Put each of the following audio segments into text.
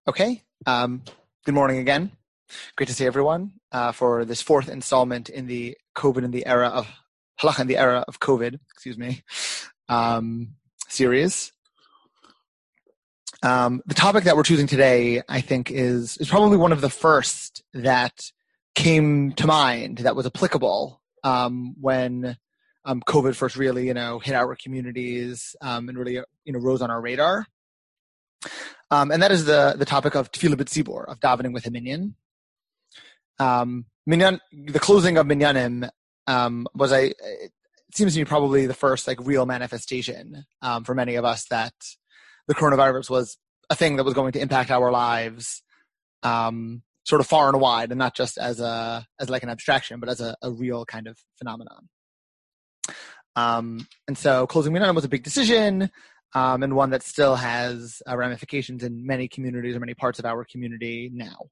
Okay. Good morning again. Great to see everyone for this fourth installment in the COVID in the era of Halacha in the era of COVID, series. The topic that we're choosing today, I think, is probably one of the first that came to mind that was applicable when COVID first really, hit our communities and really, rose on our radar. And that is the topic of Tefillah B'Tzibur, of davening with a minyan. The closing of minyanim it seems to me probably the first real manifestation for many of us that the coronavirus was a thing that was going to impact our lives sort of far and wide, and not just as an abstraction, but as a real kind of phenomenon. And so closing minyanim was a big decision. And one that still has ramifications in many communities or many parts of our community now.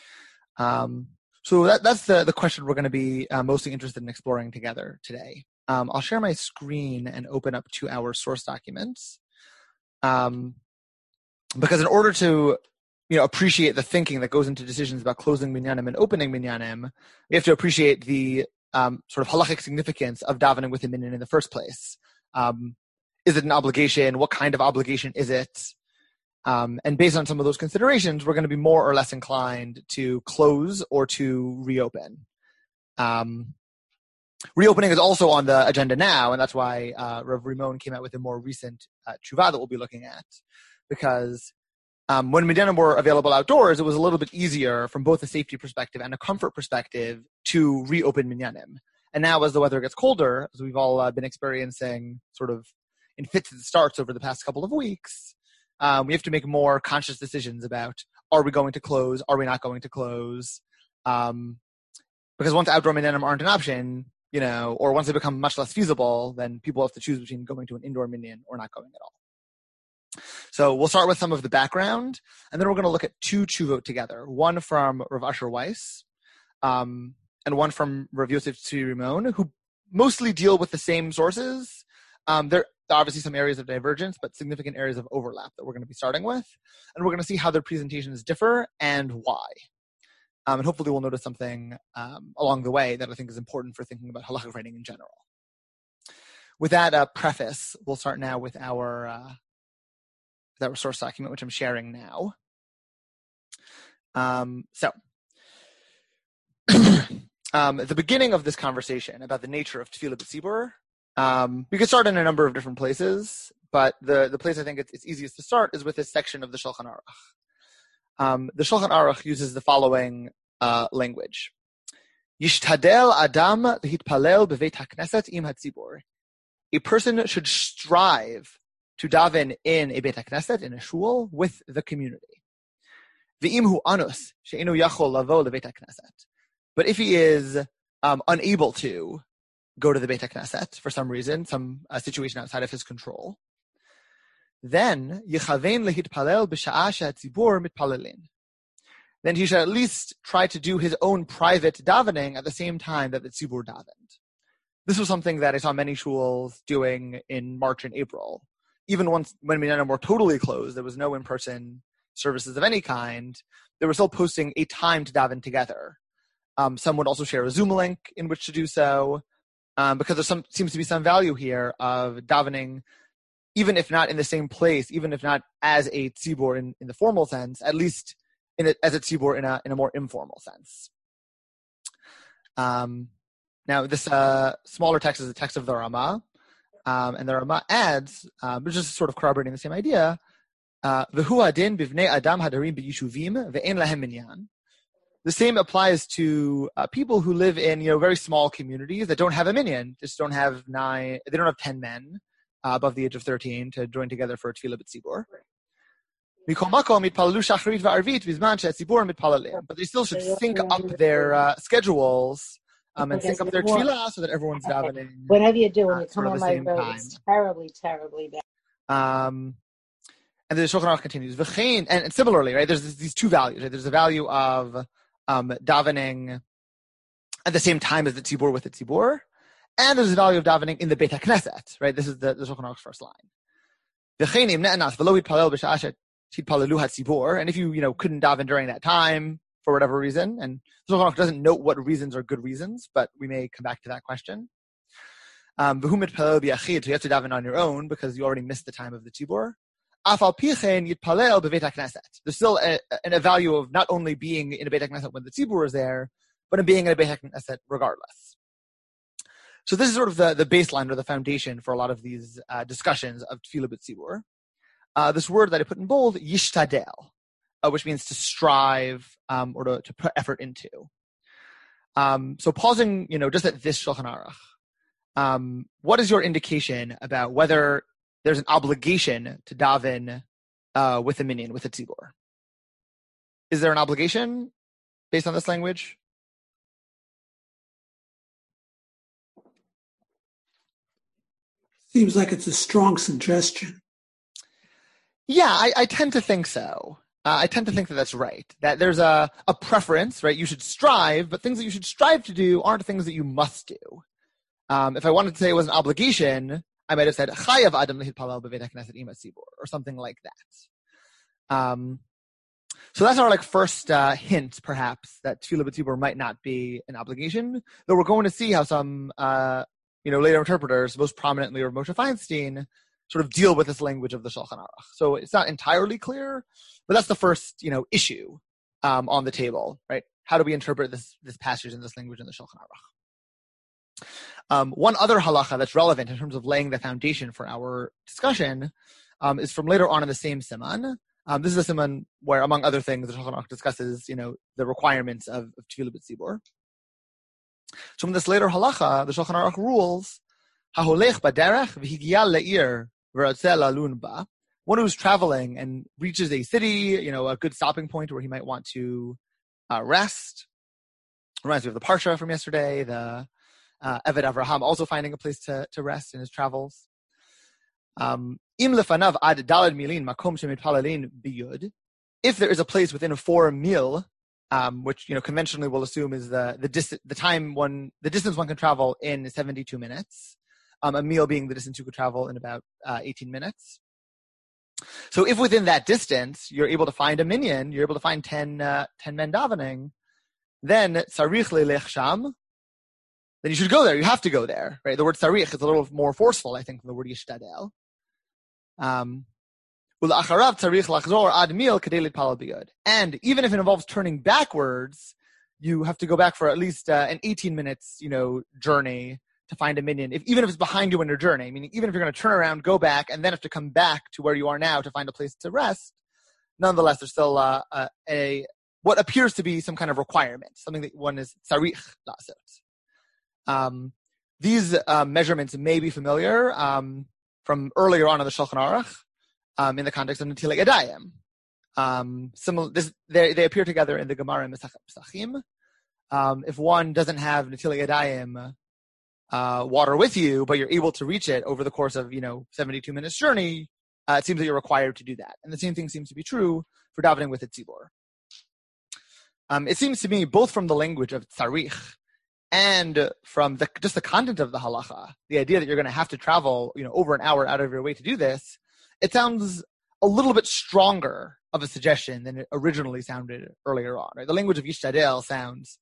So that's the question we're going to be mostly interested in exploring together today. I'll share my screen and open up to our source documents. Because in order to appreciate the thinking that goes into decisions about closing minyanim and opening minyanim, we have to appreciate the sort of halachic significance of davening with a minyan in the first place. Is it an obligation? What kind of obligation is it? And based on some of those considerations, we're going to be more or less inclined to close or to reopen. Reopening is also on the agenda now, and that's why Rav Rimon came out with a more recent tshuva that we'll be looking at. Because when minyanim were available outdoors, it was a little bit easier from both a safety perspective and a comfort perspective to reopen minyanim. And now as the weather gets colder, as we've all been experiencing sort of in fits and starts over the past couple of weeks, we have to make more conscious decisions about, are we going to close? Are we not going to close? Because once outdoor minyanim aren't an option, or once they become much less feasible, then people have to choose between going to an indoor minyan or not going at all. So we'll start with some of the background, and then we're going to look at two tshuvot together, one from Rav Asher Weiss, and one from Rav Yosef Tzvi Rimon, who mostly deal with the same sources. There are obviously some areas of divergence, but significant areas of overlap that we're going to be starting with. And we're going to see how their presentations differ and why. And hopefully we'll notice something along the way that I think is important for thinking about halachic writing in general. With that preface, we'll start now with our source document, which I'm sharing now. At the beginning of this conversation about the nature of Tefillah B'Tzibur, we could start in a number of different places, but the place I think it's easiest to start is with this section of the Shulchan Aruch. The Shulchan Aruch uses the following language. Yishtadel Adam lehitpalel beveit hakneset im hatzibur. A person should strive to daven in a beit hakneset, in a shul, with the community. Ve'im hu anus she'enu yachol lavo leveit hakneset. But if he is unable to go to the Beit HaKnesset for some reason, some situation outside of his control, then yichavein lehitpalel b'sha'a she'hatzibur mitpalelin. Then he should at least try to do his own private davening at the same time that the tzibur davened. This was something that I saw many shuls doing in March and April. Even when minyanim were totally closed, there was no in-person services of any kind, they were still posting a time to daven together. Some would also share a Zoom link in which to do so. Because there seems to be some value here of davening, even if not in the same place, even if not as a tzibur in the formal sense, at least as a tzibur in a more informal sense. Now, this smaller text is the text of the Rama, and the Rama adds, which is sort of corroborating the same idea, V'hu adin bivnei adam hadarim b'yishuvim ve'en lahem minyan. The same applies to people who live in very small communities that don't have a minyan, they don't have 10 men above the age of 13 to join together for a Tefillah B'Tzibur. But they still should sync up their schedules and sync up their Tefillah so that everyone's davening. Whatever you do when you come on my road, it's terribly, terribly bad. And the Shulchan Aruch continues. And similarly, right, there's these two values. Right? There's the value of davening at the same time as the tzibur with the tzibur, and there's the value of davening in the Beit HaKnesset, right? This is the Shulchan Aruch's first line. titpalalu hatzibur, and if you couldn't daven during that time for whatever reason, and the Shulchan Aruch doesn't note what reasons are good reasons, but we may come back to that question. V'hu mitpalel b'yachid, so you have to daven on your own because you already missed the time of the tzibur. Afal pichen yitpalel b'veit hakneset. There's still a value of not only being in a beit hakneset when the tzibur is there, but in being in a beit hakneset regardless. So this is sort of the baseline or the foundation for a lot of these discussions of tefillah b'tzibur. This word that I put in bold, yishtadel, which means to strive or to put effort into. So pausing, just at this Shulchan Aruch, what is your indication about whether there's an obligation to daven with a minyan, with a tzibur? Is there an obligation based on this language? Seems like it's a strong suggestion. Yeah, I tend to think so. I tend to think that that's right. That there's a preference, right? You should strive, but things that you should strive to do aren't things that you must do. If I wanted to say it was an obligation, I might have said chayav adam lehitpalel b'veit hakneset im hatzibur or something like that. So that's our first hint, perhaps, that tefillah b'tzibur might not be an obligation. Though we're going to see how some later interpreters, most prominently Rav Moshe Feinstein, sort of deal with this language of the Shulchan Aruch. So it's not entirely clear, but that's the first issue on the table, right? How do we interpret this passage in this language in the Shulchan Aruch? One other halacha that's relevant in terms of laying the foundation for our discussion is from later on in the same siman. This is a siman where, among other things, the Shulchan Aruch discusses, the requirements of tefillah b'tzibur. So in this later halacha, the Shulchan Aruch rules, "Haholech baderech v'higia le'ir v'rotzeh lalun ba." One who's traveling and reaches a city, a good stopping point where he might want to rest. Reminds me of the parsha from yesterday, the Eved Avraham also finding a place to rest in his travels. Im lefanav ad daled milin makom shemitpalalin biyud. If there is a place within a 4 mil, which conventionally we'll assume is the distance one can travel in 72 minutes. A mil being the distance you could travel in about 18 minutes. So if within that distance you're able to find a minyan, you're able to find 10 men davening, then tzarich leilech sham. Then you should go there. You have to go there, right? The word tzarich is a little more forceful, I think, than the word yishtadel. And even if it involves turning backwards, you have to go back for at least an 18 minutes, journey to find a minyan. Even if it's behind you in your journey, meaning even if you're going to turn around, go back, and then have to come back to where you are now to find a place to rest, nonetheless, there's still what appears to be some kind of requirement, something that one is tzarich lasot. These measurements may be familiar from earlier on in the Shulchan Aruch in the context of Netilat Yadayim. They appear together in the Gemara in Masechet Pesachim. If one doesn't have Netilat Yadayim water with you, but you're able to reach it over the course of 72 minutes journey, it seems that you're required to do that. And the same thing seems to be true for davening with a tzibur. It seems to me, both from the language of tzarich and from just the content of the halacha, the idea that you're going to have to travel, over an hour out of your way to do this, it sounds a little bit stronger of a suggestion than it originally sounded earlier on. Right? The language of Yishtadel sounds,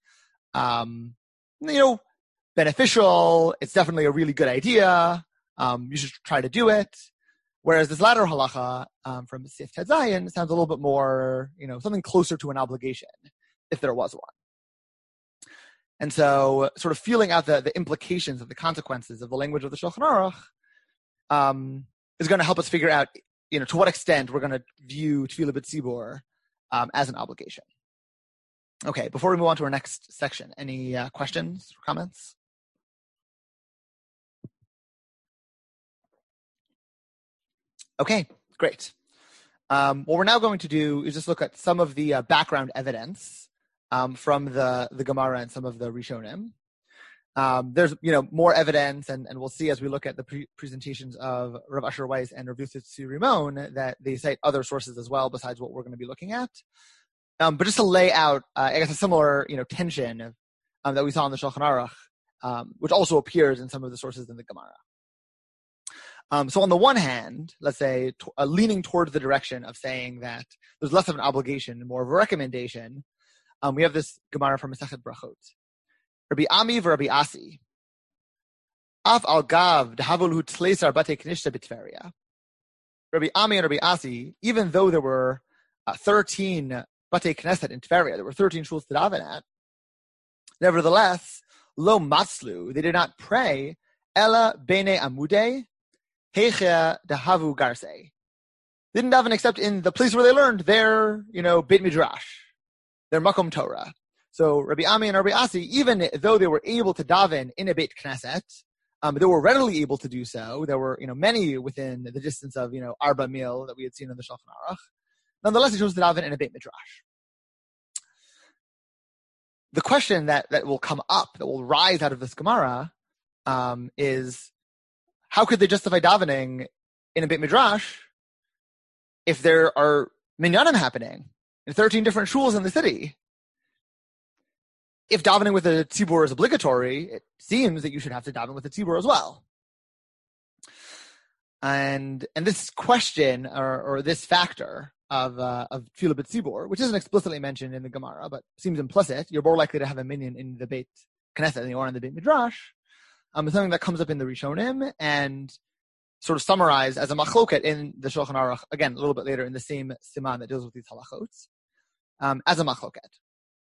beneficial. It's definitely a really good idea. You should try to do it. Whereas this latter halacha from Sif Ted Zayin sounds a little bit more, something closer to an obligation, if there was one. And so sort of feeling out the implications of the consequences of the language of the Shulchan Aruch is going to help us figure out, to what extent we're going to view Tefillah B'tzibur as an obligation. Okay, before we move on to our next section, any questions or comments? Okay, great. What we're now going to do is just look at some of the background evidence from the Gemara and some of the Rishonim. There's more evidence, and we'll see as we look at the presentations of Rav Asher Weiss and Rav Yosef Rimon that they cite other sources as well besides what we're going to be looking at. But just to lay out, I guess, a similar tension that we saw in the Shulchan Aruch, which also appears in some of the sources in the Gemara. So on the one hand, let's say leaning towards the direction of saying that there's less of an obligation and more of a recommendation, we have this Gemara from Masechet Brachot. Rabbi Ami v'Rabbi Asi. Af al gav d'havolu tzleisar bate knishta b'Tveria. Rabbi Ami and Rabbi Asi, even though there were 13 bate knesset in Tveria, there were 13 shuls to daven at, nevertheless, lo matzlu, they did not pray, ela bene amudei, heiche dahavu garse. They didn't daven except in the place where they learned their, Beit Midrash, their Makom Torah. So Rabbi Ami and Rabbi Asi, even though they were able to daven in a Beit Knesset, they were readily able to do so. There were, many within the distance of, Arba Mil that we had seen in the Shulchan Aruch. Nonetheless, they chose to daven in a Beit Midrash. The question that will come up, that will rise out of this Gemara, is how could they justify davening in a Beit Midrash if there are minyanim happening in 13 different shuls in the city? If davening with the tzibur is obligatory, it seems that you should have to daven with the tzibur as well. And this question or this factor of tefillah b'tzibur, which isn't explicitly mentioned in the Gemara, but seems implicit, you're more likely to have a minyan in the Beit Knesset than you are in the Beit Midrash. It's something that comes up in the Rishonim and sort of summarized as a machloket in the Shulchan Aruch, again, a little bit later in the same siman that deals with these halachots, as a machloket.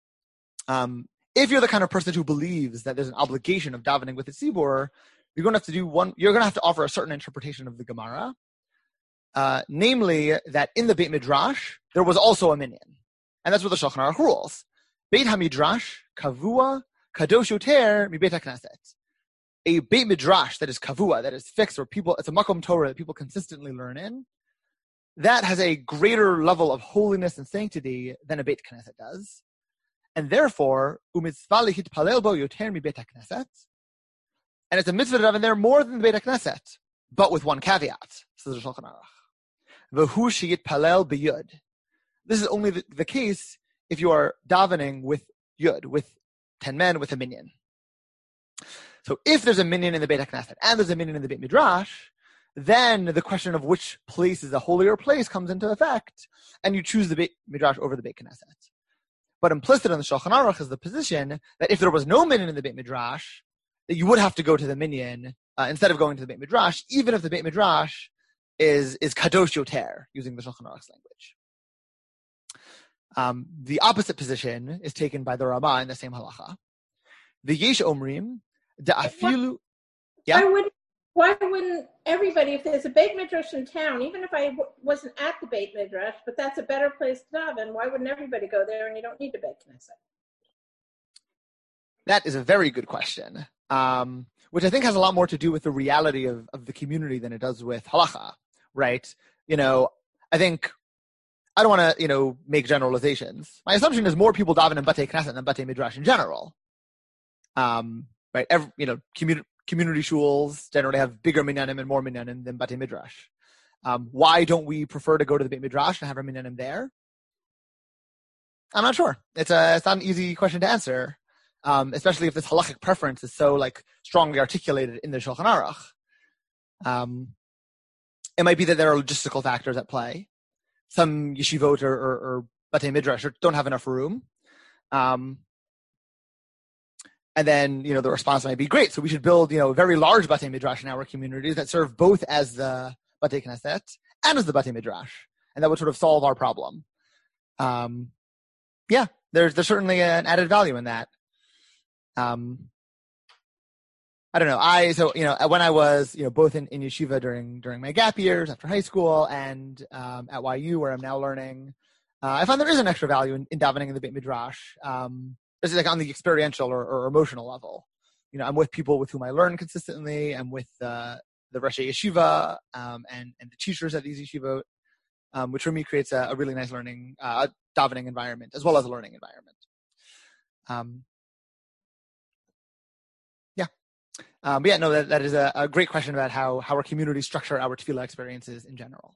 If you're the kind of person who believes that there's an obligation of davening with the tzibur, you're going to have to offer a certain interpretation of the Gemara, namely that in the Beit Midrash, there was also a minyan. And that's what the Shulchan Aruch rules. Beit HaMidrash, kavua, kadosh yoter, mi Beit HaKnesset. A Beit Midrash that is kavua, that is fixed, where it's a Makom Torah that people consistently learn in, that has a greater level of holiness and sanctity than a Beit Knesset does. And therefore, umitzvah lehitpalel bo yoter mi Beit HaKnesset. And it's a mitzvah to daven there more than the Beit HaKnesset, but with one caveat, says the Shulchan Aruch. V'hu sheyitpalel b'yud. This is only the case if you are davening with yud, with 10 men, with a minyan. So if there's a minyan in the Beit HaKnesset and there's a minyan in the Beit Midrash, then the question of which place is a holier place comes into effect, and you choose the Beit Midrash over the Beit Knesset. But implicit in the Shulchan Aruch is the position that if there was no minyan in the Beit Midrash, that you would have to go to the minyan instead of going to the Beit Midrash, even if the Beit Midrash is kadosh yoter, using the Shulchan Aruch's language. The opposite position is taken by the Ramah in the same halacha. The Yesh Omrim, da'afilu. Yeah. Why wouldn't everybody, if there's a Beit Midrash in town, even if I wasn't at the Beit Midrash, but that's a better place to daven, why wouldn't everybody go there and you don't need a Beit Knesset? That is a very good question, which I think has a lot more to do with the reality of the community than it does with halacha, right? I think, I don't want to, make generalizations. My assumption is more people daven in Batei Knesset than Batei Midrash in general. Right? Community shuls generally have bigger minyanim and more minyanim than Batei Midrash. Why don't we prefer to go to the Beit Midrash and have our minyanim there? I'm not sure. It's not an easy question to answer, especially if this halachic preference is so strongly articulated in the Shulchan Aruch. It might be that there are logistical factors at play. Some yeshivot or Batei Midrash don't have enough room. And then, the response might be great. So we should build, a very large Batei Midrash in our communities that serve both as the Batei Knesset and as the Batei Midrash. And that would sort of solve our problem. There's certainly an added value in that. I don't know. When I was, both in yeshiva during my gap years after high school and at YU where I'm now learning, I found there is an extra value in davening in the Beit Midrash. This is on the experiential or emotional level. I'm with people with whom I learn consistently. I'm with the Rosh Yeshiva and the teachers at these yeshivot, which for me creates a really nice learning, davening environment as well as a learning environment. That is a great question about how our communities structure our tefillah experiences in general.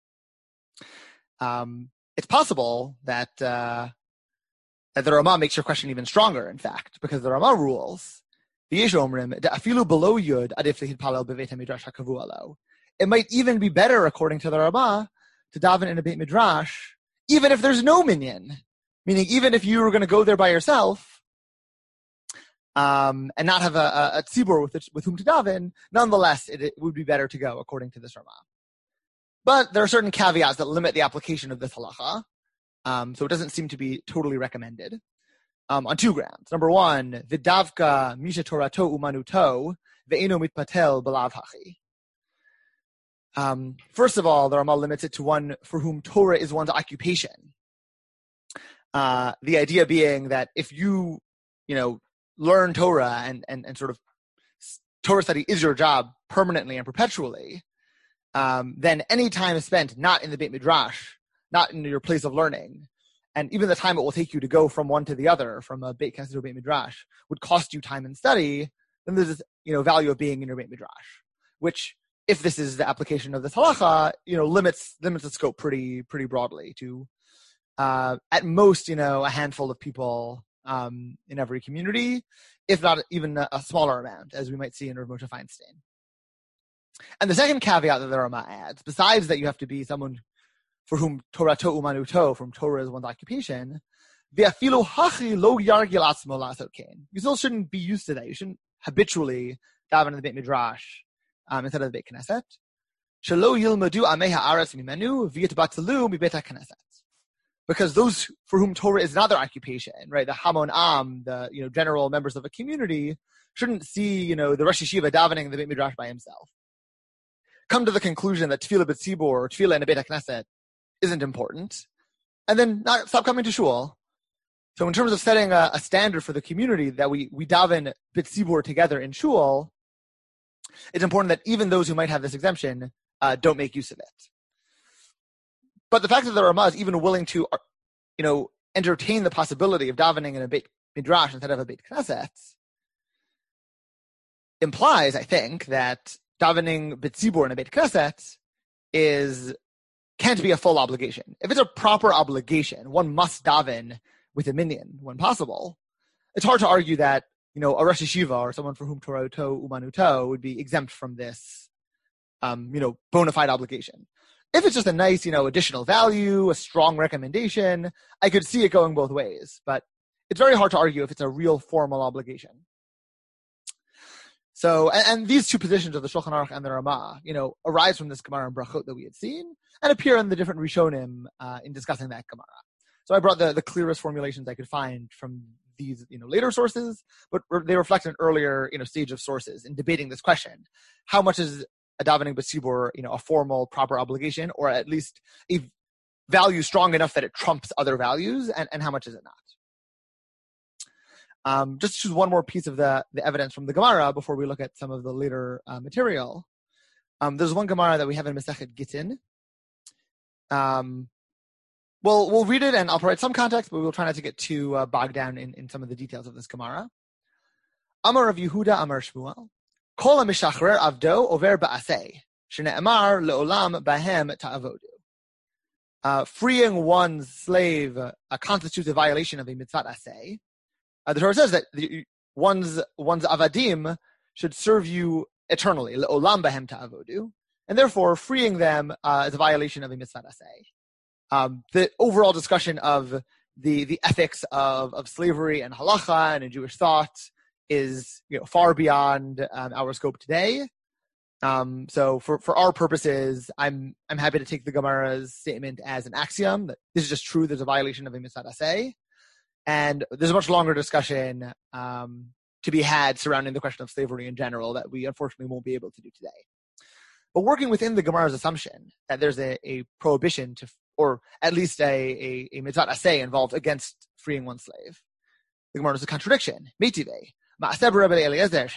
It's possible that the Ramah makes your question even stronger, in fact, because the Ramah rules, the Yesh Omrim, afilu below yud adif lehitpalel beveit hamidrash hakavu alo. it might even be better, according to the Ramah, to daven in a Beit Midrash, even if there's no minyan. Meaning, even if you were going to go there by yourself, and not have a tzibur with whom to daven, nonetheless, it would be better to go, according to this Ramah. But there are certain caveats that limit the application of this halacha, so it doesn't seem to be totally recommended, on two grounds. Number one, v'davka misha torato umanuto ve'eno mitpatel b'lav hachi. First of all, the Ramah limits it to one for whom Torah is one's occupation. The idea being that if you learn Torah and sort of Torah study is your job permanently and perpetually, then any time spent not in the Beit Midrash, not in your place of learning, and even the time it will take you to go from one to the other, from a Beit Knesset to a Beit Midrash, would cost you time and study, then there's this, value of being in your Beit Midrash, which, if this is the application of this halacha, limits the scope pretty broadly to, at most, a handful of people in every community, if not even a smaller amount, as we might see in Rav Moshe Feinstein. And the second caveat that the Ramah adds, besides that you have to be someone for whom Torah to umanuto, from Torah is one's occupation, ve'afilu hachi lo yargil atzmo la'asot kein. You still shouldn't be used to that. You shouldn't habitually daven in the Beit Midrash instead of the Beit Knesset. Shelo yilmadu amei ha'aretz mimenu v'yitbatzalu mibeit ha'knesset. Because those for whom Torah is not their occupation, right, the Hamon Am, the general members of a community, shouldn't see the Rosh Yeshiva davening in the Beit Midrash by himself. Come to the conclusion that Tefillah B'tzibur or Tefillah in a Beit HaKnesset isn't important, and then stop coming to shul. So in terms of setting a standard for the community that we daven B'tzibur together in shul, it's important that even those who might have this exemption don't make use of it. But the fact that the Ramah is even willing to, entertain the possibility of davening in a Beit Midrash instead of a Beit Knesset implies, I think, that davening B'tzibur in a Beit Knesset can't be a full obligation. If it's a proper obligation, one must daven with a minyan when possible. It's hard to argue that, a Rosh Yeshiva or someone for whom Torah to umanuto would be exempt from this, bona fide obligation. If it's just a nice, additional value, a strong recommendation, I could see it going both ways. But it's very hard to argue if it's a real formal obligation. So, and these two positions of the Shulchan Aruch and the Ramah, arise from this Gemara and Brachot that we had seen and appear in the different Rishonim in discussing that Gemara. So I brought the clearest formulations I could find from these, later sources, but they reflect an earlier, stage of sources in debating this question. How much is a davening b'tzibur, a formal, proper obligation, or at least a value strong enough that it trumps other values, and how much is it not? Just to choose one more piece of the evidence from the Gemara before we look at some of the later material. There's one Gemara that we have in Masechet Gittin. We'll read it and I'll provide some context, but we'll try not to get too bogged down in some of the details of this Gemara. Amar Rav Yehuda Amar Shmuel. Kol ha-mishachrer avdo over ba'aseh, shene'emar le'olam bahem ta'avodu. Freeing one's slave constitutes a violation of a mitzvah aseh. The Torah says that one's avadim should serve you eternally, le'olam bahem ta'avodu, and therefore freeing them is a violation of a mitzvah aseh. The overall discussion of the ethics of slavery and halacha and in Jewish thought is far beyond our scope today. So for our purposes, I'm happy to take the Gemara's statement as an axiom that this is just true. There's a violation of a mitzvah aseh, and there's a much longer discussion to be had surrounding the question of slavery in general that we unfortunately won't be able to do today. But working within the Gemara's assumption that there's a prohibition to, or at least a mitzvah aseh involved against freeing one slave, the Gemara is a contradiction. Meitivei. Once Rabbi Eliezer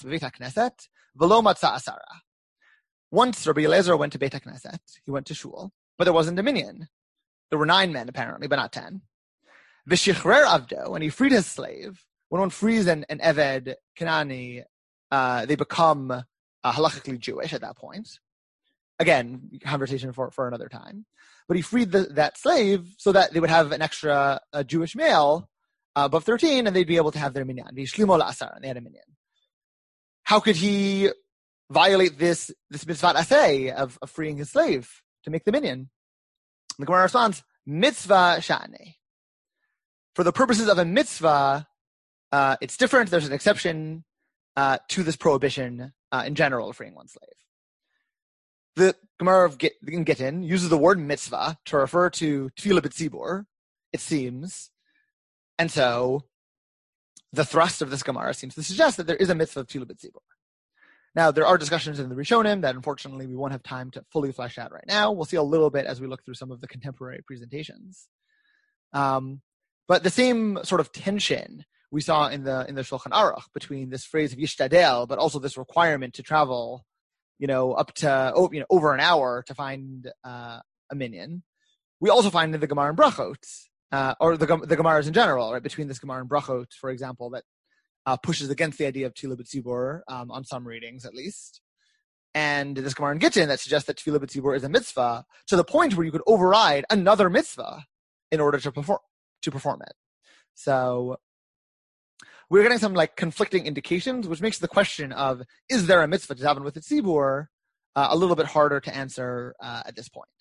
went to Beit HaKnesset, he went to shul, but there wasn't a minyan. There were 9 men apparently, but not 10. V'shichrer avdo, and he freed his slave. When one frees an Eved Kanani, they become halachically Jewish at that point. Again, conversation for another time. But he freed that slave so that they would have an extra Jewish male above 13, and they'd be able to have their minyan. And they had a minyan. How could he violate this mitzvah aseh of freeing his slave to make the minyan? The Gemara responds, mitzvah sha'aneh. For the purposes of a mitzvah, it's different. There's an exception to this prohibition in general of freeing one's slave. The Gemara of Gittin uses the word mitzvah to refer to tefillah b'tzibur, it seems. And so the thrust of this Gemara seems to suggest that there is a mitzvah of tefillah b'tzibur. Now, there are discussions in the Rishonim that unfortunately we won't have time to fully flesh out right now. We'll see a little bit as we look through some of the contemporary presentations. But the same sort of tension we saw in the Shulchan Aruch between this phrase of yishtadel, but also this requirement to travel, up to over an hour to find a minyan. We also find in the Gemara and Brachot, or the Gemaras in general, right? Between this Gemara and Brachot, for example, that pushes against the idea of tefillah b'tzibur on some readings at least, and this Gemara in Gittin that suggests that tefillah b'tzibur is a mitzvah to the point where you could override another mitzvah in order to perform it. So we're getting some conflicting indications, which makes the question of is there a mitzvah to daven with the tzibur a little bit harder to answer at this point.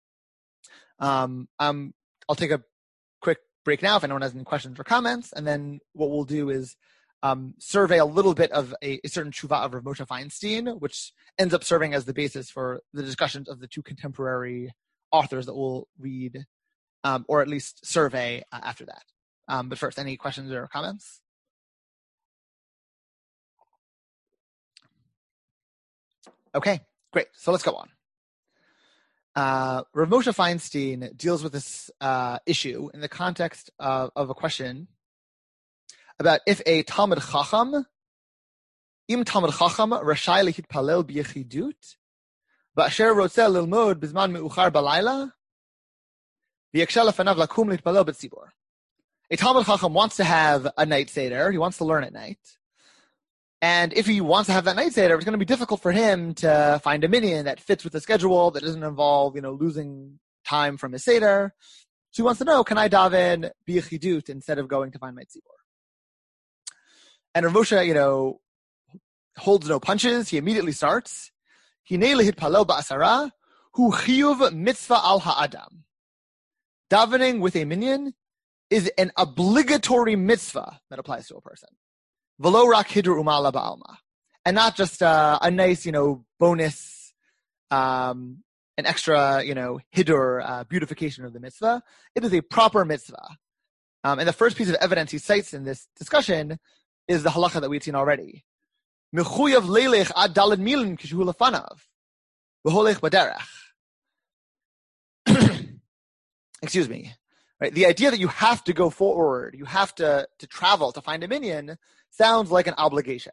I'll take a quick break now if anyone has any questions or comments, and then what we'll do is survey a little bit of a certain tshuva of Rav Moshe Feinstein, which ends up serving as the basis for the discussions of the two contemporary authors that we'll read, or at least survey after that. But first, any questions or comments? Okay, great. So let's go on. Rav Moshe Feinstein deals with this issue in the context of a question about if a Talmid Chacham, im Talmid Chacham rashai lehitpalel b'yechidut, ba'asher rotzeh lilmod b'zman meuchar b'layla, v'yaksheh lefanav lakum lehitpalel b'tzibur. A Talmid Chacham wants to have a night seder. He wants to learn at night. And if he wants to have that night seder, it's going to be difficult for him to find a minyan that fits with the schedule, that doesn't involve, losing time from his seder. So he wants to know, can I daven b'yechidut instead of going to find my tzibur? And Rav Moshe, holds no punches. He immediately starts. Hinei lehitpalel ba'asara hu chiyuv mitzvah al ha'adam. Davening with a minyan is an obligatory mitzvah that applies to a person. V'lo rak hidur umala ba'alma. And not just a nice, bonus, an extra, hidur, beautification of the mitzvah. It is a proper mitzvah. And the first piece of evidence he cites in this discussion is the halacha that we've seen already. Mechuyav leilech ad daled milin kishu lefanav. V'holech baderech. Excuse me. Right? The idea that you have to go forward, you have to travel to find a minyan, sounds like an obligation.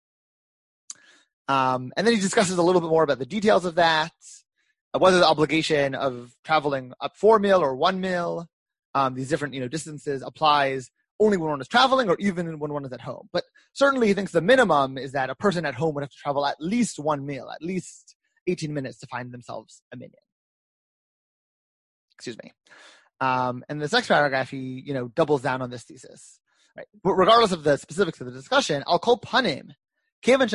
And then he discusses a little bit more about the details of that, whether the obligation of traveling up 4 mil or 1 mil, these different distances applies only when one is traveling or even when one is at home. But certainly he thinks the minimum is that a person at home would have to travel at least 1 mil, at least 18 minutes to find themselves a minyan. Excuse me. And this next paragraph, he doubles down on this thesis. Right. But regardless of the specifics of the discussion, I'll call panim. Because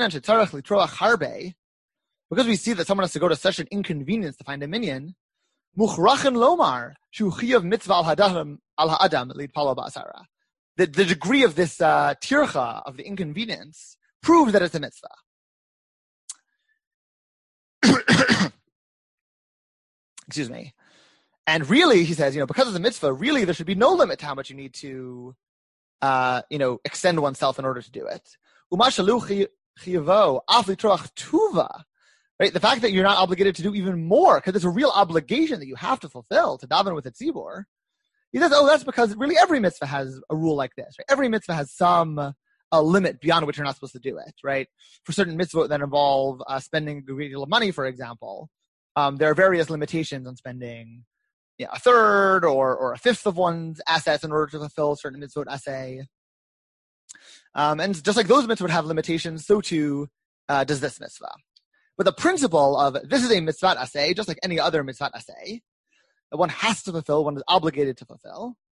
we see that someone has to go to such an inconvenience to find a minyan, muchrachen lomar shu chiyav mitzvah al ha'adam lidpalo ba'asara. The degree of this tircha, of the inconvenience, proves that it's a mitzvah. Excuse me. And really, he says, because it's a mitzvah, really there should be no limit to how much you need to extend oneself in order to do it. Right? The fact that you're not obligated to do even more, because it's a real obligation that you have to fulfill to daven with a tzibur. He says, that's because really every mitzvah has a rule like this. Right? Every mitzvah has some limit beyond which you're not supposed to do it. Right? For certain mitzvot that involve spending a great deal of money, for example, there are various limitations on spending a third or a fifth of one's assets in order to fulfill certain mitzvot aseh. And just like those mitzvot have limitations, so too does this mitzvah. But the principle of this is a mitzvot aseh, just like any other mitzvot aseh, that one has to fulfill, one is obligated to fulfill.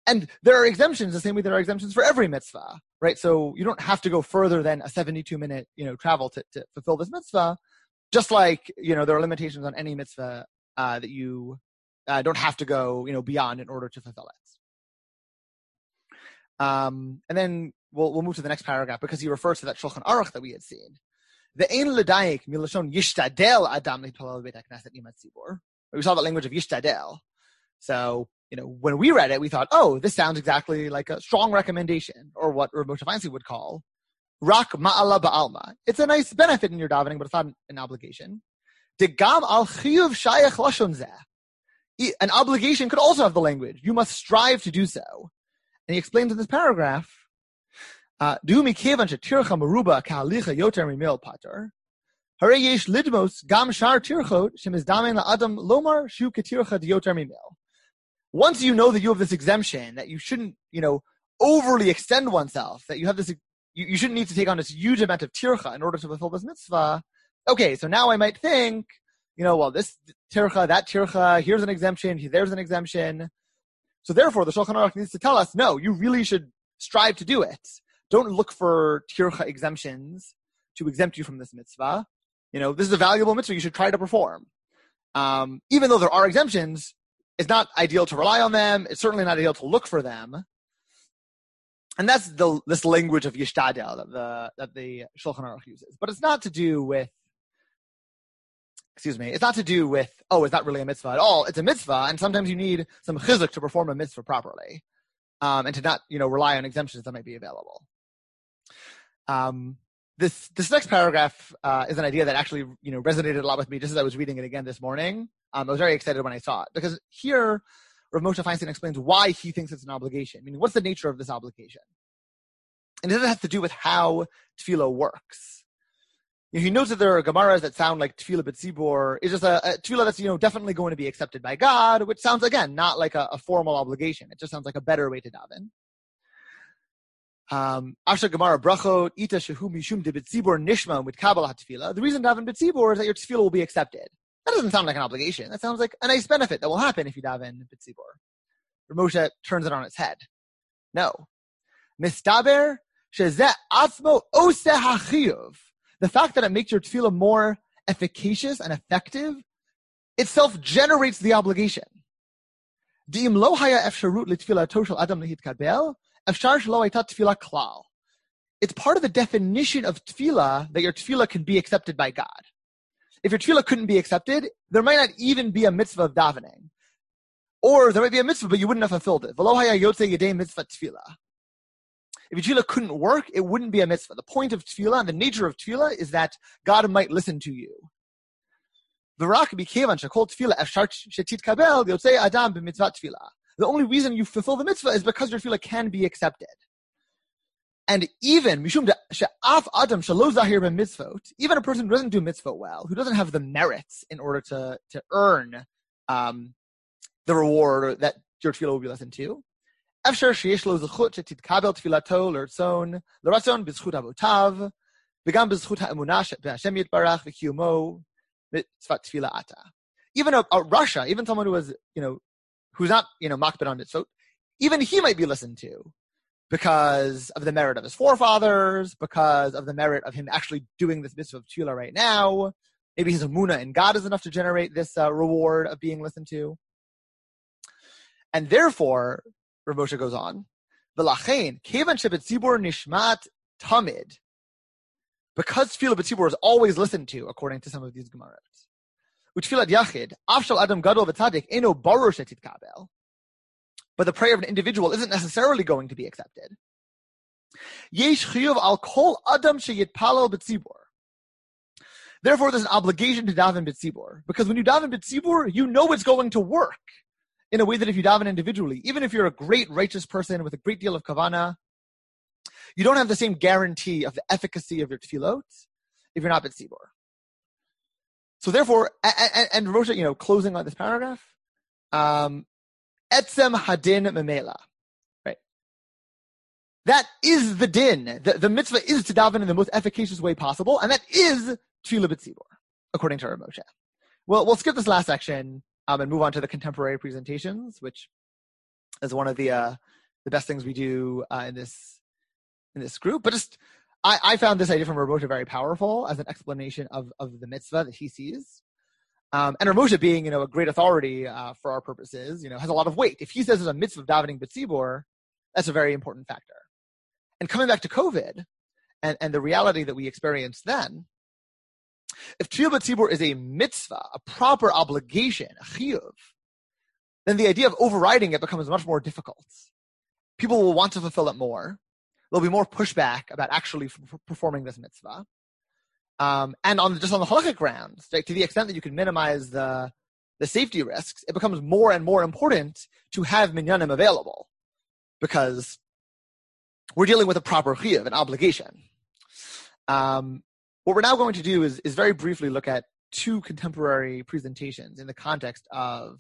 And there are exemptions the same way there are exemptions for every mitzvah, right? So you don't have to go further than a 72-minute, travel to fulfill this mitzvah. Just like, there are limitations on any mitzvah that you don't have to go, beyond in order to fulfill it. And then we'll move to the next paragraph because he refers to that Shulchan Aruch that we had seen. The ein ledayik milashon yishtadel adam litpalel beit hakneset imat tzibur. We saw that language of yishtadel. So, when we read it, we thought, oh, this sounds exactly like a strong recommendation, or what Rav Moshe Feinstein would call rak ma'ala ba'alma. It's a nice benefit in your davening, but it's not an obligation. Degam al chiyuv shayach lashon zeh. An obligation could also have the language, you must strive to do so. And he explains in this paragraph, Du mikevan shetircha meruba ka'alicha yoter mimil pater. Hare yesh lidmos gam shar tirchot shemizdamen la'adam lomar shu ketircha diyoter mimil. Once you know that you have this exemption, that you shouldn't, overly extend oneself, that you have this, you shouldn't need to take on this huge amount of tircha in order to fulfill this mitzvah. Okay, so now I might think, this tircha, that tircha, here's an exemption, there's an exemption. So therefore, the Shulchan Aruch needs to tell us, no, you really should strive to do it. Don't look for tircha exemptions to exempt you from this mitzvah. This is a valuable mitzvah you should try to perform. Even though there are exemptions, it's not ideal to rely on them. It's certainly not ideal to look for them. And that's this language of yishtadel that the Shulchan Aruch uses. But it's not to do with, it's not to do with, it's not really a mitzvah at all. It's a mitzvah, and sometimes you need some chizuk to perform a mitzvah properly. And to not, rely on exemptions that might be available. This next paragraph is an idea that actually, resonated a lot with me just as I was reading it again this morning. I was very excited when I saw it because here Rav Moshe Feinstein explains why he thinks it's an obligation. Meaning, what's the nature of this obligation? And it doesn't have to do with how tefillah works. He notes that there are gemaras that sound like tefillah b'tzibur is just a tefillah that's definitely going to be accepted by God, which sounds again not like a formal obligation. It just sounds like a better way to daven. Asher Gemara brachot ita shehu mishum de b'tzibur nishma with kabbalah tefillah. The reason daven b'tzibur is that your tefillah will be accepted. That doesn't sound like an obligation. That sounds like a nice benefit that will happen if you daven b'tzibur. Rav Moshe turns it on its head. No. Mistaber shezeh atzmo oseh hachiyuv. The fact that it makes your tefillah more efficacious and effective itself generates the obligation. Di'im lo haya efsharut l'tefillah toshel adam lehitkabel, efshar shelo hayta tefillah klal. It's part of the definition of tefillah that your tefillah can be accepted by God. If your tefillah couldn't be accepted, there might not even be a mitzvah of davening. Or there might be a mitzvah, but you wouldn't have fulfilled it. V'lo haya yotzei yedei mitzvah tefillah. If your tefillah couldn't work, it wouldn't be a mitzvah. The point of tefillah and the nature of tefillah is that God might listen to you. The only reason you fulfill the mitzvah is because your tefillah can be accepted. And even even a person who doesn't do mitzvah well, who doesn't have the merits in order to earn the reward that your tefillah will be listened to, אפשר שיש לו זכות שתתקבל תפילתו לרצון בזכות אבותיו, וגם בזכות האמונה בהשם יתברך וקיומו מצוות תפילה עתה. Even a Russia, even someone who was, who's not, makbid on mitzvot, even he might be listened to because of the merit of his forefathers, because of the merit of him actually doing this mitzvah of tefillah right now. Maybe his emunah in God is enough to generate this reward of being listened to. And therefore, Rav Moshe goes on, V'lachein, kevan shebetzibur nishmat tamid, because tefillah b'tzibur is always listened to, according to some of these gemaras. U'tfilat yachid, af shel adam gadol v'tzadik, eno barur shetitkabel. But the prayer of an individual isn't necessarily going to be accepted. Yesh chiyuv al kol adam sheyitpalel b'tzibur. Therefore, there's an obligation to daven b'tzibur, because when you daven b'tzibur, you know it's going to work. In a way that if you daven individually, even if you're a great righteous person with a great deal of kavanah, you don't have the same guarantee of the efficacy of your tefillot if you're not b'tzibur. So therefore, and Rosh, closing on this paragraph, etzem hadin memela, right? That is the din. The mitzvah is to daven in the most efficacious way possible, and that is tefillah b'tzibur, according to Rav Moshe. Well, we'll skip this last section and move on to the contemporary presentations, which as one of the best things we do in this group. But just I found this idea from Rav Moshe very powerful as an explanation of the mitzvah that he sees. And Rav Moshe, being a great authority for our purposes, has a lot of weight. If he says there's a mitzvah of davening b'tzibur, that's a very important factor. And coming back to COVID and the reality that we experienced then, if tefillah b'tzibur is a mitzvah, a proper obligation, a chiyuv, then the idea of overriding it becomes much more difficult. People will want to fulfill it more. There'll be more pushback about actually performing this mitzvah. And just on the halachic grounds, to the extent that you can minimize the safety risks, it becomes more and more important to have minyanim available, because we're dealing with a proper chiyuv, an obligation. What we're now going to do is very briefly look at two contemporary presentations in the context of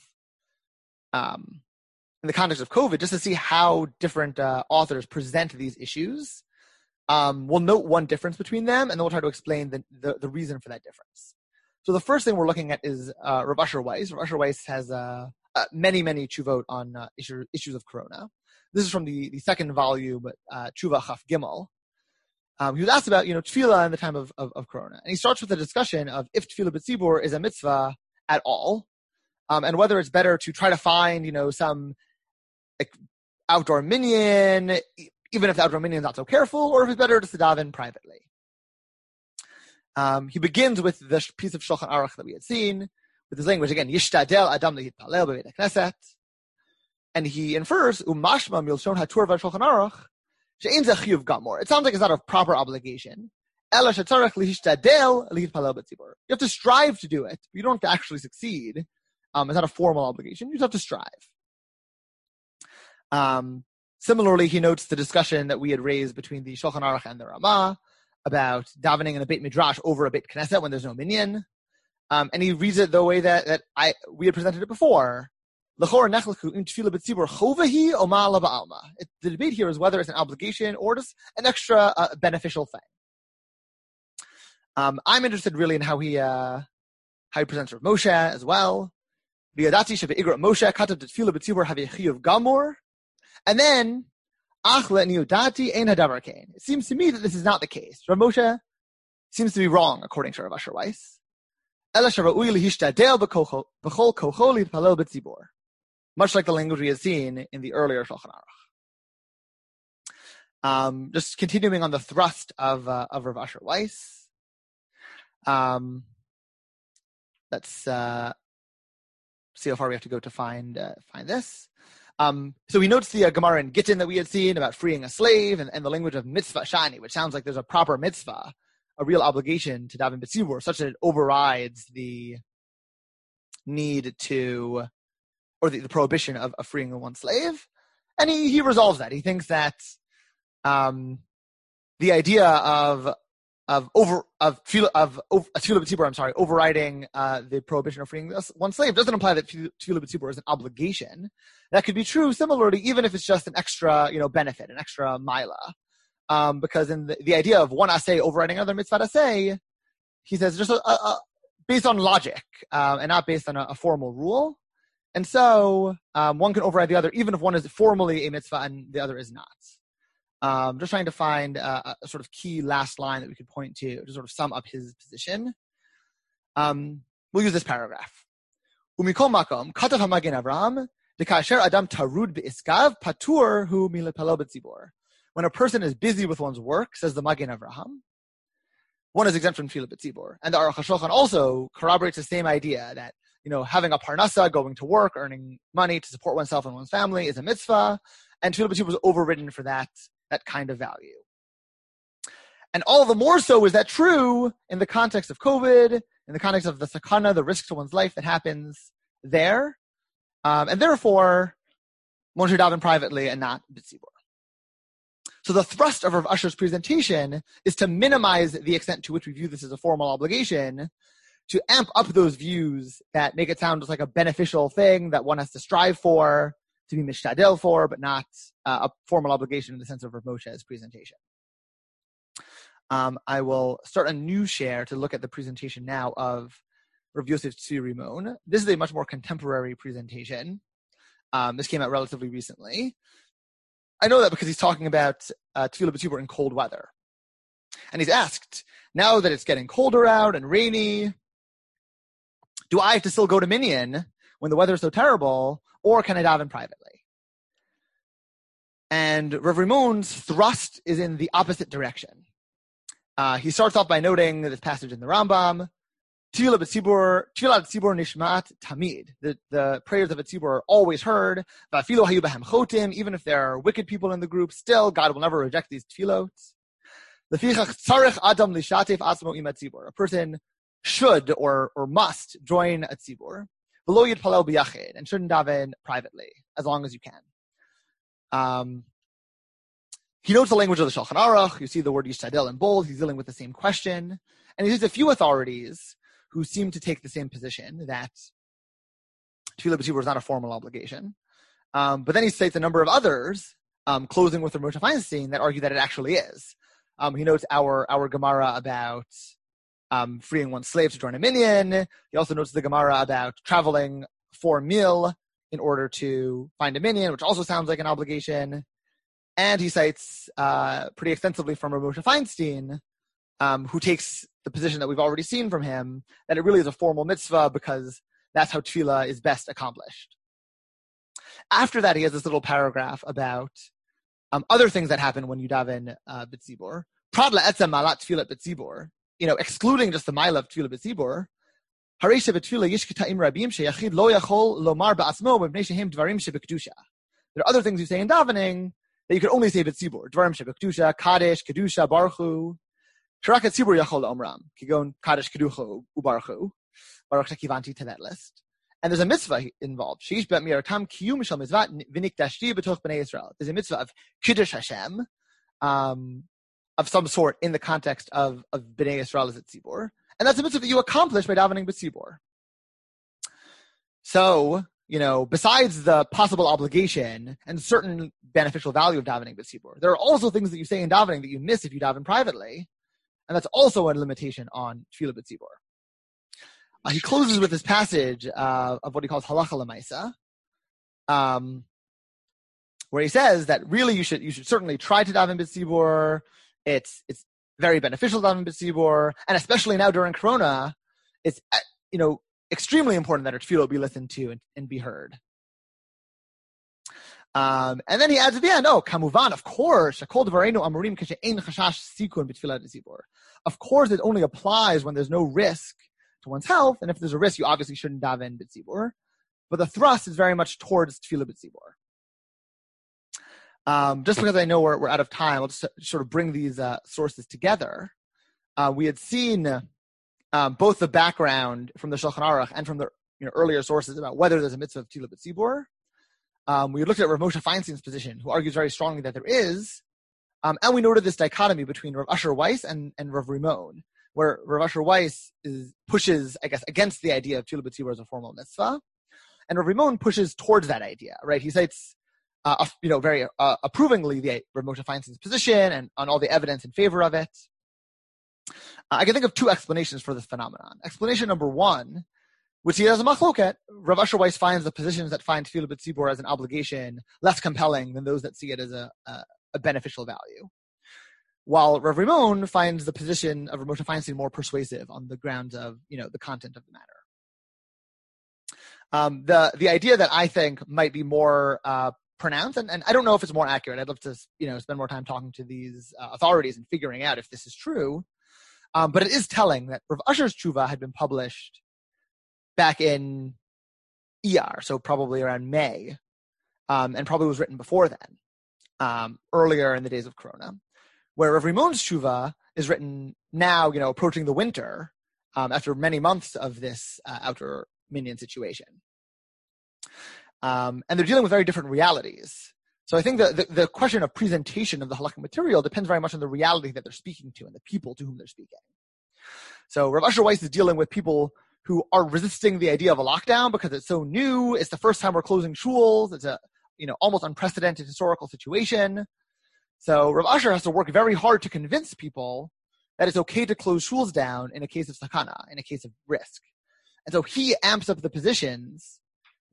COVID, just to see how different authors present these issues. We'll note one difference between them, and then we'll try to explain the reason for that difference. So the first thing we're looking at is Rav Asher Weiss. Rav Asher Weiss has many tshuvot on issues of corona. This is from the second volume, Tshuva Chaf Gimel. He was asked about tefillah in the time of corona, and he starts with a discussion of if tefillah b'tzibur is a mitzvah at all, and whether it's better to try to find some outdoor minyan, even if the outdoor minyan is not so careful, or if it's better just to daven privately. He begins with the piece of Shulchan Aruch that we had seen, with his language again, Yishtadel Adam lehitpalel b'beit HaKnesset, and he infers Umashma milshon hatur v'Shulchan Aruch she'ein ze chiyuv gamor. It sounds like it's not a proper obligation. Ela shetzarech lehitadel lehitpalel b'tzibur. You have to strive to do it, but you don't have to actually succeed. It's not a formal obligation. You just have to strive. Similarly, he notes the discussion that we had raised between the Shulchan Aruch and the Ramah about davening in a Beit Midrash over a Beit Knesset when there's no minyan. And he reads it the way that we had presented it before. The debate here is whether it's an obligation or just an extra beneficial thing. I'm interested really in how he presents Rav Moshe as well. And then, it seems to me that this is not the case. Rav Moshe seems to be wrong, according to Rav Asher Weiss. Much like the language we had seen in the earlier Shulchan Aruch. Just continuing on the thrust of Rav Asher Weiss. Let's see how far we have to go to find this. So he notes the Gemara in Gittin that we had seen about freeing a slave and the language of mitzvah shani, which sounds like there's a proper mitzvah, a real obligation to daven b'tzibur, such that it overrides the need to, or the prohibition of freeing one slave. And he resolves that. He thinks that the idea of tefillah b'tzibur, overriding the prohibition of freeing one slave doesn't imply that tefillah b'tzibur is an obligation. That could be true similarly, even if it's just an extra, benefit, an extra mila. Because in the idea of one asay overriding another mitzvah asay, he says just based on logic and not based on a formal rule. And so one can override the other, even if one is formally a mitzvah and the other is not. Just trying to find a sort of key last line that we could point to sort of sum up his position. We'll use this paragraph. Umikol makom katav hamagen Avraham dekasher adam tarud beiskav patur hu milepalo b'tzibur. When a person is busy with one's work, says the Magen Avraham, one is exempt from tefillah b'tzibur. And the Aruch HaShulchan also corroborates the same idea that having a parnasa, going to work, earning money to support oneself and one's family is a mitzvah, and tefillah b'tzibur was overridden for that kind of value. And all the more so is that true in the context of COVID, in the context of the sakana, the risk to one's life that happens there. And therefore, one should daven privately and not b'tzibur. So the thrust of Rav Asher's presentation is to minimize the extent to which we view this as a formal obligation, to amp up those views that make it sound just like a beneficial thing that one has to strive for, to be mishtadel for, but not a formal obligation in the sense of Rav Moshe's presentation. I will start a new share to look at the presentation now of Rav Yosef Tzvi Rimon. This is a much more contemporary presentation. This came out relatively recently. I know that because he's talking about Tefillah B'tzibur in cold weather. And he's asked, now that it's getting colder out and rainy, do I have to still go to Minyan when the weather is so terrible, or can I daven privately? And Rav Rimon's thrust is in the opposite direction. He starts off by noting this passage in the Rambam, Tefillah B'tzibur nishmat tamid. The prayers of a tzibur are always heard. Va'afilu hayu b'hem chotim. Even if there are wicked people in the group, still God will never reject these tefillot. Lefichach tzarich adam lishatef atzmo im hatzibur. A person should or must join a tzibur. V'lo yitpalel b'yachid, and shouldn't daven privately as long as you can. He notes the language of the Shulchan Aruch. You see the word yishtadel in bold. He's dealing with the same question, and he sees a few authorities who seem to take the same position that Tefillah B'tzibur is not a formal obligation. But then he cites a number of others, closing with Rav Moshe Feinstein, that argue that it actually is. He notes our Gemara about freeing one's slave to join a minyan. He also notes the Gemara about traveling for a meal in order to find a minyan, which also sounds like an obligation. And he cites pretty extensively from Rav Moshe Feinstein, who takes the position that we've already seen from him, that it really is a formal mitzvah because that's how tefillah is best accomplished. After that, he has this little paragraph about other things that happen when you daven b'tzibur. Prad la'etzem malat tefillah b'tzibur, excluding just the ma'ila of tefillah b'tzibur. Hareisha b'tefillah yish keta'im rabim sheyachid lo yachol lomar ba'asmo b'bnei shehem dvarim shebekdusha. There are other things you say in davening that you could only say b'tzibur. Dvarim shebekdusha, kadesh, kedusha, baruchu. Sharak etzibur yachol omram. Kigon kadesh, keducha, ubaruchu. Baruch shekivanti to that list. And there's a mitzvah involved. Sheish bet miratam kiyum mishal mitzvah v'nikdashti b'toch b'nei Yisrael. There's a mitzvah of kiddush Hashem, of some sort in the context of b'nei Yisrael as a tzibur. And that's a mitzvah that you accomplish by davening b'tzibur. So, besides the possible obligation and certain beneficial value of davening b'tzibur, there are also things that you say in davening that you miss if you daven privately. And that's also a limitation on tefillah b'tzibur. He closes with this passage of what he calls halacha l'maisa, where he says that really you should certainly try to daven b'tzibur. It's very beneficial to daven b'tzibur, and especially now during Corona, it's extremely important that our tefillah be listened to and be heard. And then he adds at the end, kamuvan, of course, shakol dvarenu amurim kashe'ein chashash sikun b'tefillah b'tzibur. Of course, it only applies when there's no risk to one's health, and if there's a risk, you obviously shouldn't daven b'tzibur. But the thrust is very much towards tefillah b'tzibur. Just because I know we're out of time, I'll just sort of bring these sources together. We had seen both the background from the Shulchan Aruch and from the earlier sources about whether there's a mitzvah of tefillah b'tzibur. We looked at Rav Moshe Feinstein's position, who argues very strongly that there is, and we noted this dichotomy between Rav Asher Weiss and Rav Rimon, where Rav Asher Weiss pushes, I guess, against the idea of tefillah b'tzibur as a formal mitzvah, and Rav Rimon pushes towards that idea, right? He cites, very approvingly the Rav Moshe Feinstein's position and on all the evidence in favor of it. I can think of two explanations for this phenomenon. Explanation number one, which he has a machloket, Rav Asher Weiss finds the positions that find tefillah b'tzibur as an obligation less compelling than those that see it as a beneficial value. While Rav Rimon finds the position of Rav Moshe Feinstein more persuasive on the grounds of, the content of the matter. The idea that I think might be more pronounced, and I don't know if it's more accurate. I'd love to, spend more time talking to these authorities and figuring out if this is true. But it is telling that Rav Asher's tshuva had been published back in Iyar, so probably around May, and probably was written before then, earlier in the days of Corona. Where Rav Rimon's tshuva is written now, approaching the winter, after many months of this outdoor minyan situation. And they're dealing with very different realities. So I think the question of presentation of the halakhic material depends very much on the reality that they're speaking to and the people to whom they're speaking. So Rav Asher Weiss is dealing with people who are resisting the idea of a lockdown because it's so new. It's the first time we're closing shuls. It's a almost unprecedented historical situation. So Rav Asher has to work very hard to convince people that it's okay to close shuls down in a case of sakana, in a case of risk. And so he amps up the positions that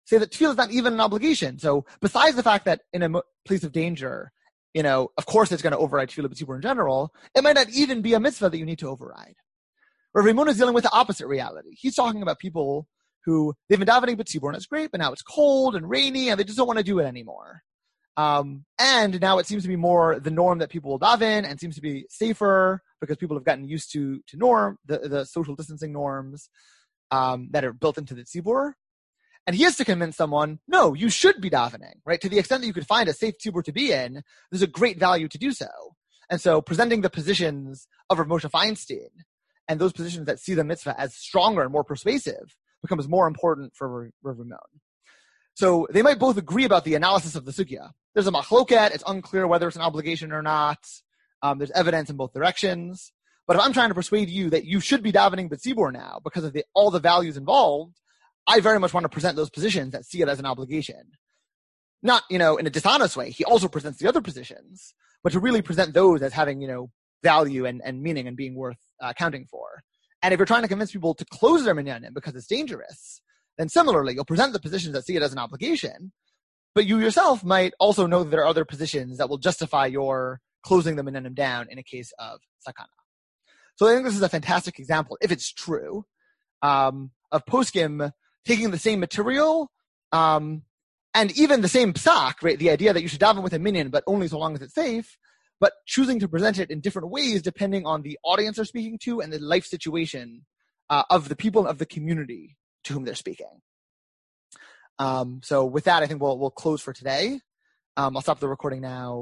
say that tefillah is not even an obligation. So besides the fact that in a place of danger, of course it's going to override tefillah b'tzibur in general, it might not even be a mitzvah that you need to override. Rav Rimon is dealing with the opposite reality. He's talking about people who they've been davening b'tzibur and it's great, but now it's cold and rainy and they just don't want to do it anymore. And now it seems to be more the norm that people will daven and seems to be safer because people have gotten used to the social distancing norms that are built into the tzibur. And he has to convince someone, no, you should be davening, right? To the extent that you could find a safe tzibur to be in, there's a great value to do so. And so presenting the positions of Rav Moshe Feinstein and those positions that see the mitzvah as stronger and more persuasive becomes more important for Rav Rimon. So they might both agree about the analysis of the sugya. There's a machloket. It's unclear whether it's an obligation or not. There's evidence in both directions. But if I'm trying to persuade you that you should be davening b'tzibur now because of all the values involved, I very much want to present those positions that see it as an obligation. Not, in a dishonest way. He also presents the other positions, but to really present those as having, value and meaning and being worth accounting for. And if you're trying to convince people to close their minyanim because it's dangerous, then similarly, you'll present the positions that see it as an obligation, but you yourself might also know that there are other positions that will justify your closing the minyanim down in a case of sakana. So I think this is a fantastic example, if it's true, of poskim taking the same material and even the same psak, right? The idea that you should daven with a minyan, but only so long as it's safe, but choosing to present it in different ways depending on the audience they're speaking to and the life situation of the people of the community to whom they're speaking. So with that, I think we'll close for today. I'll stop the recording now.